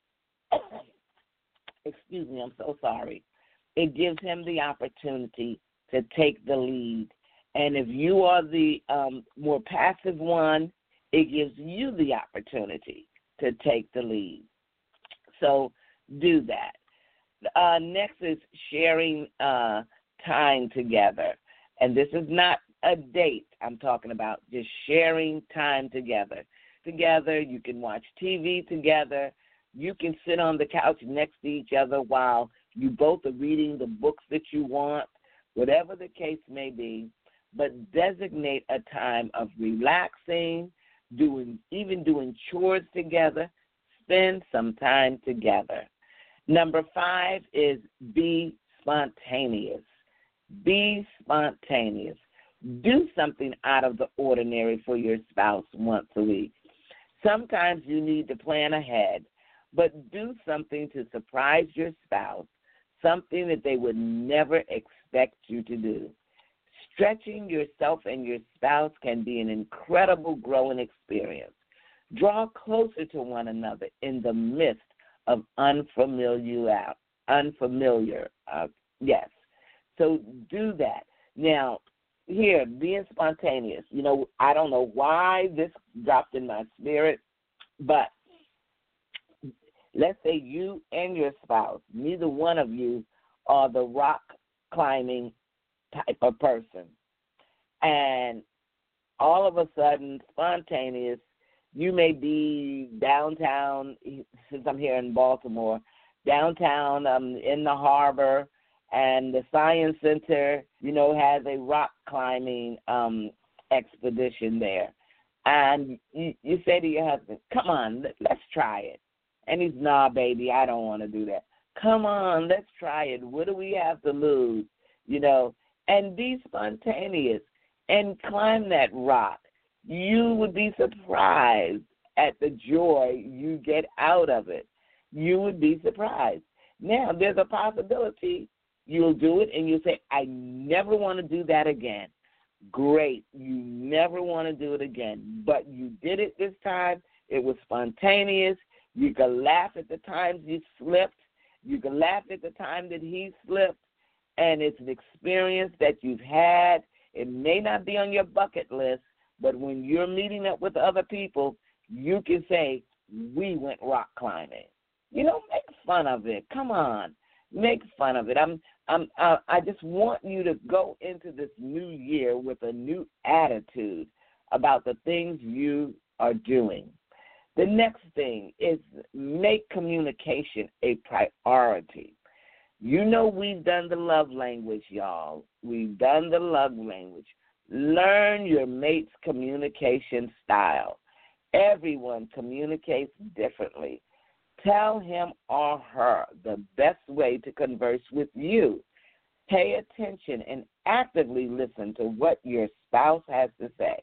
Speaker 3: excuse me, I'm so sorry. It gives him the opportunity to take the lead. And if you are the um, more passive one, it gives you the opportunity to take the lead. So do that. Uh, next is sharing uh, time together. And this is not a date I'm talking about, just sharing time together. Together, you can watch T V together. You can sit on the couch next to each other while you both are reading the books that you want, whatever the case may be. But designate a time of relaxing, doing even doing chores together. Spend some time together. Number five is be spontaneous. Be spontaneous. Do something out of the ordinary for your spouse once a week. Sometimes you need to plan ahead, but do something to surprise your spouse, something that they would never expect you to do. Stretching yourself and your spouse can be an incredible growing experience. Draw closer to one another in the midst of unfamiliar, unfamiliar, uh, yes. So do that. Now, here, being spontaneous. You know, I don't know why this dropped in my spirit, but let's say you and your spouse, neither one of you are the rock climbing type of person. And all of a sudden, spontaneous, you may be downtown, since I'm here in Baltimore, downtown um, in the harbor, and the Science Center, you know, has a rock climbing um, expedition there. And you, you say to your husband, come on, let's try it. And he's, nah, baby, I don't want to do that. Come on, let's try it. What do we have to lose? You know, and be spontaneous and climb that rock. You would be surprised at the joy you get out of it. You would be surprised. Now, there's a possibility you'll do it and you'll say, I never want to do that again. Great. You never want to do it again. But you did it this time. It was spontaneous. You can laugh at the times you slipped. You can laugh at the time that he slipped. And it's an experience that you've had. It may not be on your bucket list, but when you're meeting up with other people, you can say, we went rock climbing. You know, make fun of it. Come on. Make fun of it. I'm, I'm, uh, I just want you to go into this new year with a new attitude about the things you are doing. The next thing is make communication a priority. You know we've done the love language, y'all. We've done the love language. Learn your mate's communication style. Everyone communicates differently. Tell him or her the best way to converse with you. Pay attention and actively listen to what your spouse has to say.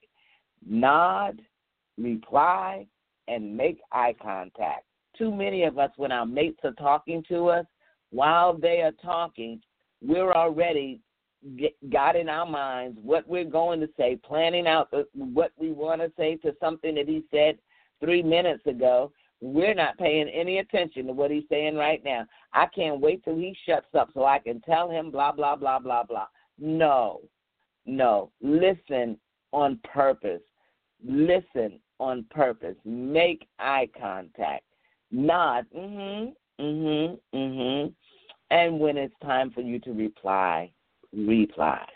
Speaker 3: Nod, reply, and make eye contact. Too many of us, when our mates are talking to us, while they are talking, we're already get, got in our minds what we're going to say, planning out the, what we want to say to something that he said three minutes ago. We're not paying any attention to what he's saying right now. I can't wait till he shuts up so I can tell him blah, blah, blah, blah, blah. No, no. Listen on purpose. Listen on purpose. Make eye contact. Nod, mm-hmm, mm-hmm, mm-hmm. And when it's time for you to reply, reply.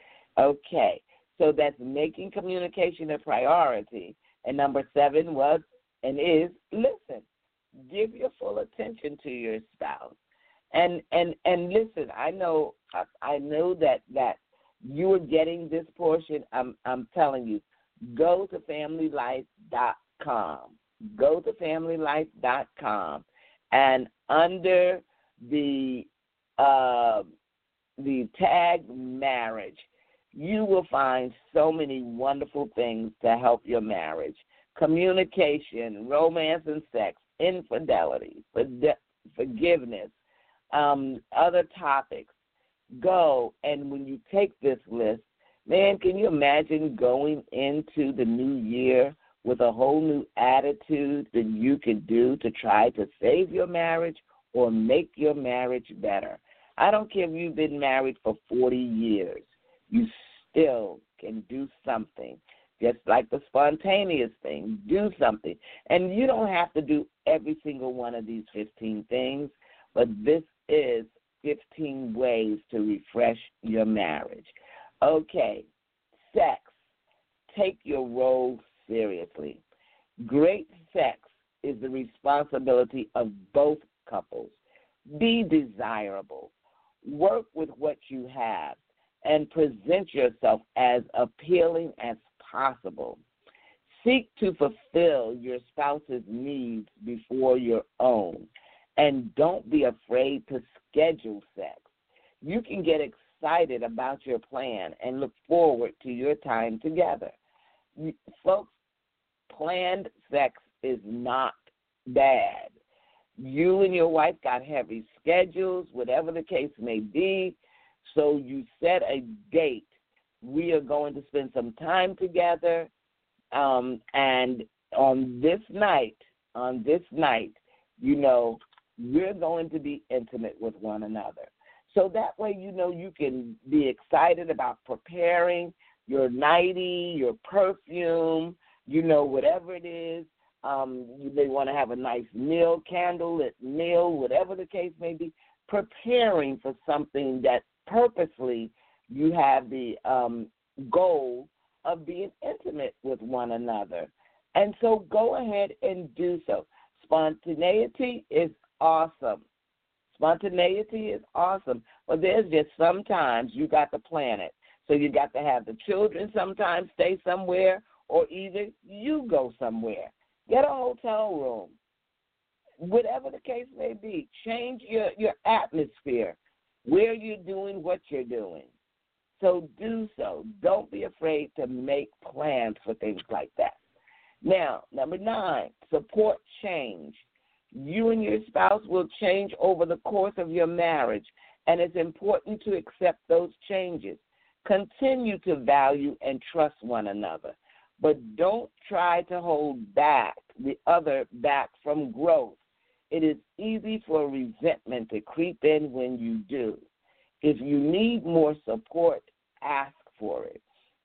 Speaker 3: Okay, so that's making communication a priority. And number seven was and is listen. Give your full attention to your spouse. And and and listen, I know I know that, that you are getting this portion. I'm I'm telling you, go to family life dot com. Go to family life dot com, and under the uh, the tag marriage, you will find so many wonderful things to help your marriage. Communication, romance and sex, infidelity, forgiveness, um, other topics. Go, and when you take this list, man, can you imagine going into the new year with a whole new attitude that you could do to try to save your marriage or make your marriage better? I don't care if you've been married for forty years. You still can do something, just like the spontaneous thing. Do something. And you don't have to do every single one of these fifteen things, but this is fifteen ways to refresh your marriage. Okay, sex. Take your role seriously. Great sex is the responsibility of both couples. Be desirable. Work with what you have and present yourself as appealing as possible. Seek to fulfill your spouse's needs before your own, and don't be afraid to schedule sex. You can get excited about your plan and look forward to your time together. Folks, planned sex is not bad. You and your wife got heavy schedules, whatever the case may be, so you set a date. We are going to spend some time together, um, and on this night, on this night, you know, we're going to be intimate with one another. So that way, you know, you can be excited about preparing your nightie, your perfume, you know, whatever it is. Um, you may want to have a nice meal, candlelit meal, whatever the case may be, preparing for something that purposely you have the um, goal of being intimate with one another. And so go ahead and do so. Spontaneity is awesome. Spontaneity is awesome. But there's just sometimes you got to plan it. So you got to have the children sometimes stay somewhere, or either you go somewhere. Get a hotel room. Whatever the case may be, change your, your atmosphere where you're doing what you're doing. So do so. Don't be afraid to make plans for things like that. Now, number nine, support change. You and your spouse will change over the course of your marriage, and it's important to accept those changes. Continue to value and trust one another, but don't try to hold back the other back from growth. It is easy for resentment to creep in when you do. If you need more support, ask for it.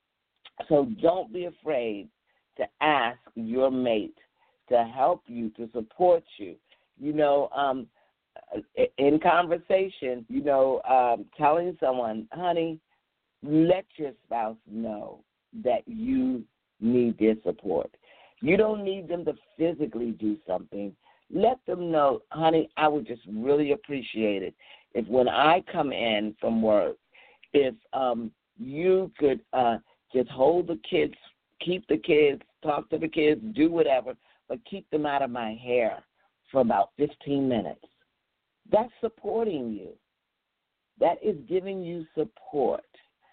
Speaker 3: So don't be afraid to ask your mate to help you, to support you. You know, um, in conversation, you know, um, telling someone, honey, let your spouse know that you need their support. You don't need them to physically do something. Let them know, honey, I would just really appreciate it if when I come in from work, if um, you could uh, just hold the kids, keep the kids, talk to the kids, do whatever, but keep them out of my hair for about fifteen minutes. That's supporting you. That is giving you support.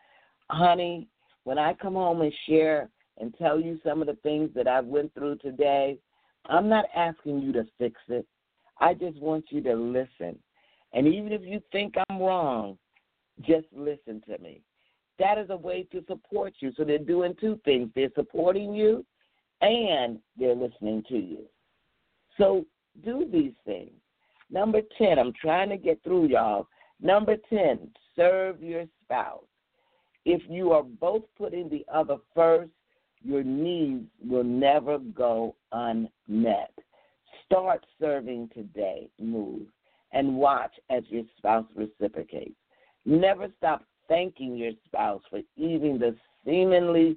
Speaker 3: Honey, when I come home and share and tell you some of the things that I went through today, I'm not asking you to fix it. I just want you to listen. And even if you think I'm wrong, just listen to me. That is a way to support you. So they're doing two things. They're supporting you and they're listening to you. So do these things. Number ten, I'm trying to get through, y'all. Number ten, serve your spouse. If you are both putting the other first, your needs will never go unmet. Start serving today, move, and watch as your spouse reciprocates. Never stop thanking your spouse for even the seemingly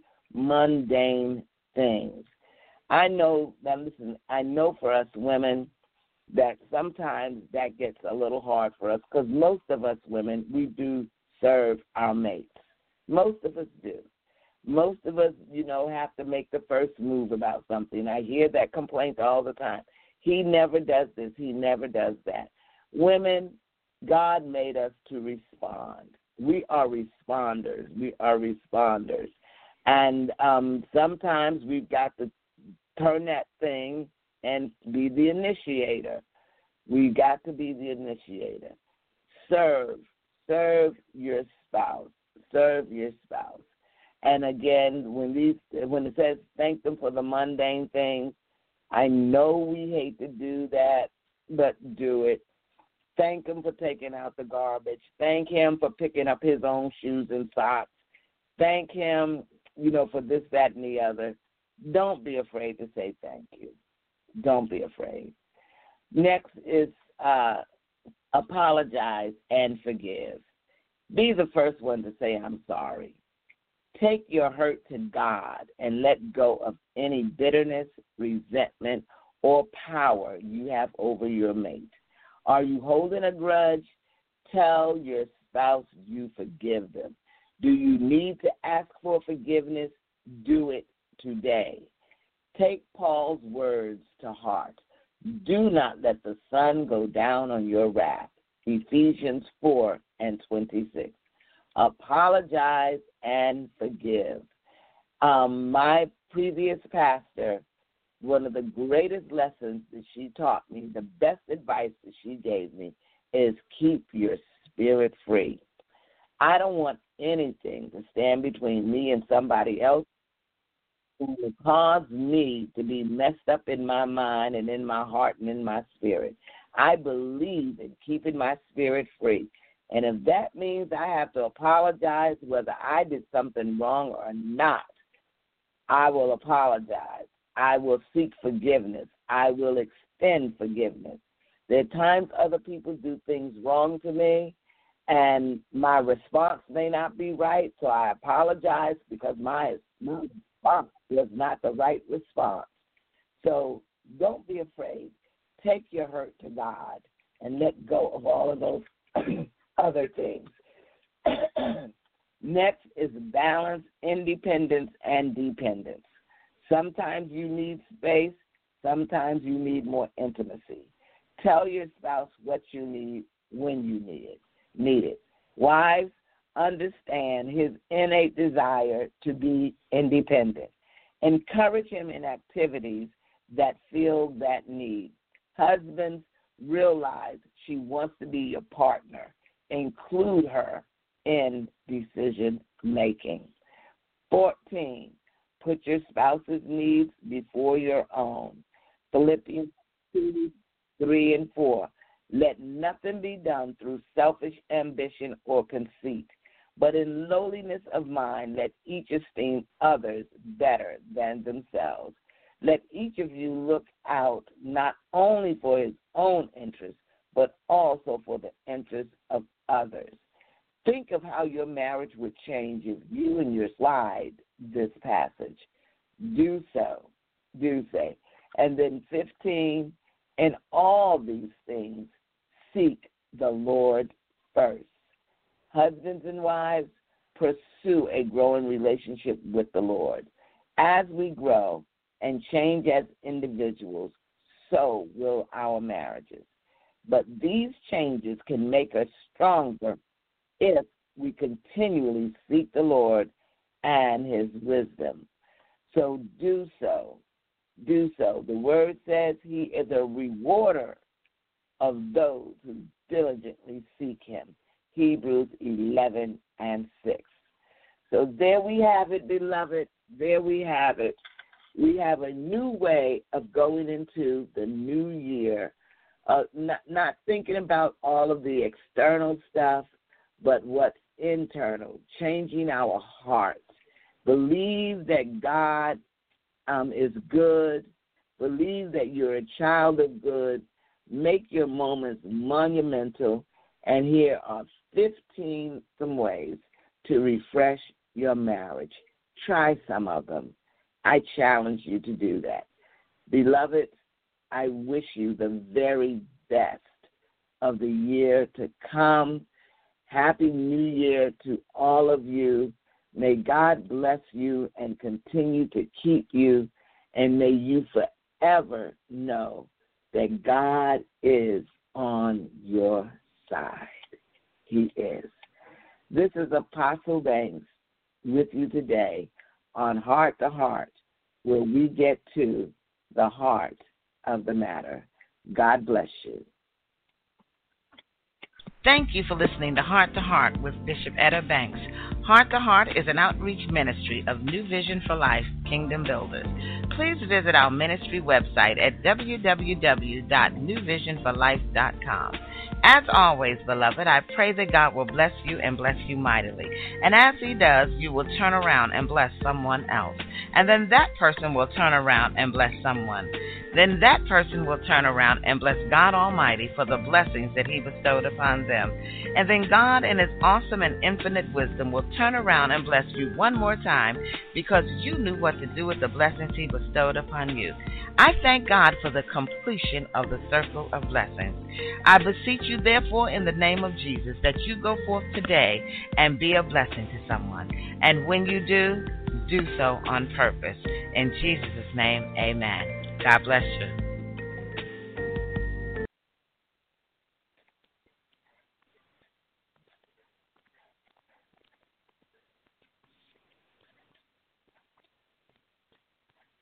Speaker 3: mundane things. I know, now listen, I know for us women that sometimes that gets a little hard for us because most of us women, we do serve our mates. Most of us do. Most of us, you know, have to make the first move about something. I hear that complaint all the time. He never does this. He never does that. Women, God made us to respond. We are responders. We are responders. And um, sometimes we've got to turn that thing and be the initiator. We've got to be the initiator. Serve. Serve your spouse. Serve your spouse. And again, when these when it says thank them for the mundane things, I know we hate to do that, but do it. Thank him for taking out the garbage. Thank him for picking up his own shoes and socks. Thank him, you know, for this, that, and the other. Don't be afraid to say thank you. Don't be afraid. Next is uh, apologize and forgive. Be the first one to say I'm sorry. Take your hurt to God and let go of any bitterness, resentment, or power you have over your mate. Are you holding a grudge? Tell your spouse you forgive them. Do you need to ask for forgiveness? Do it today. Take Paul's words to heart. Do not let the sun go down on your wrath. Ephesians four and twenty-six. Apologize and forgive. Um, my previous pastor, one of the greatest lessons that she taught me, the best advice that she gave me, is keep your spirit free. I don't want anything to stand between me and somebody else who will cause me to be messed up in my mind and in my heart and in my spirit. I believe in keeping my spirit free. And if that means I have to apologize whether I did something wrong or not, I will apologize. I will seek forgiveness. I will extend forgiveness. There are times other people do things wrong to me, and my response may not be right, so I apologize because my, my response was not the right response. So don't be afraid. Take your hurt to God and let go of all of those other things. Next is balance, independence, and dependence. Sometimes you need space. Sometimes you need more intimacy. Tell your spouse what you need when you need it. Need it. Wives, understand his innate desire to be independent. Encourage him in activities that fill that need. Husbands, realize she wants to be your partner. Include her in decision making. fourteen. Put your spouse's needs before your own. Philippians two, three, and four. Let nothing be done through selfish ambition or conceit, but in lowliness of mind let each esteem others better than themselves. Let each of you look out not only for his own interests, but also for the interest of others. Think of how your marriage would change if you and your slide this passage. Do so. Do say. And then fifteen, in all these things, seek the Lord first. Husbands and wives, pursue a growing relationship with the Lord. As we grow and change as individuals, so will our marriages. But these changes can make us stronger if we continually seek the Lord and his wisdom. So do so. Do so. The word says he is a rewarder of those who diligently seek him. Hebrews eleven and six. So there we have it, beloved. There we have it. We have a new way of going into the new year, uh, not, not thinking about all of the external stuff, but what's internal, changing our hearts. Believe that God um, is good. Believe that you're a child of good. Make your moments monumental. And here are fifteen some ways to refresh your marriage. Try some of them. I challenge you to do that. Beloved, I wish you the very best of the year to come. Happy New Year to all of you. May God bless you and continue to keep you, and may you forever know that God is on your side. He is. This is Apostle Banks with you today on Heart to Heart, where we get to the heart of the matter. God bless you.
Speaker 4: Thank you for listening to Heart to Heart with Bishop Etta Banks. Heart to Heart is an outreach ministry of New Vision for Life Kingdom Builders. Please visit our ministry website at w w w dot new vision for life dot com. As always, beloved, I pray that God will bless you and bless you mightily. And as he does, you will turn around and bless someone else. And then that person will turn around and bless someone. Then that person will turn around and bless God Almighty for the blessings that he bestowed upon them. And then God, in his awesome and infinite wisdom, will turn around and bless you one more time because you knew what to do with the blessings he bestowed upon you. I thank God for the completion of the circle of blessings. I beseech you, therefore, in the name of Jesus, that you go forth today and be a blessing to someone. And when you do, do so on purpose. In Jesus' name, amen. God bless you.